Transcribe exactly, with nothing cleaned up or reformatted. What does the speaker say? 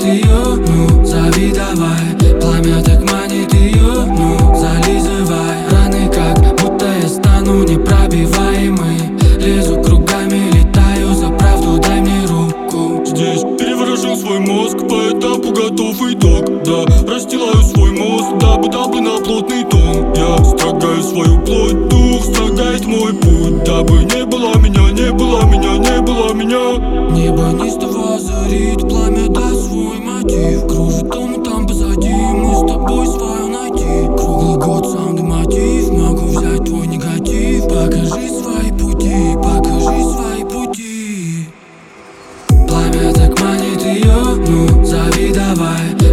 ее, ну зови давай. Пламя так манит ее, ну зализывай. Раны как будто я стану непробиваемый. Лезу кругами, летаю за правду, дай мне руку. Здесь переворожил свой мозг, по этапу готов итог. Да, расстилаю свой мост, дабы дабы на плотный тон. Я строгаю свою плоть, дух строгает мой путь. Дабы не было меня, не было меня, не было меня. Небо неистово озарит, пламя даст свой мотив. Кружит там и там позади, мы с тобой свою найти. Круглый год саунд и мотив, могу взять твой негатив. Покажи свои пути, покажи свои пути. Пламя так манит ее, ну зови давай.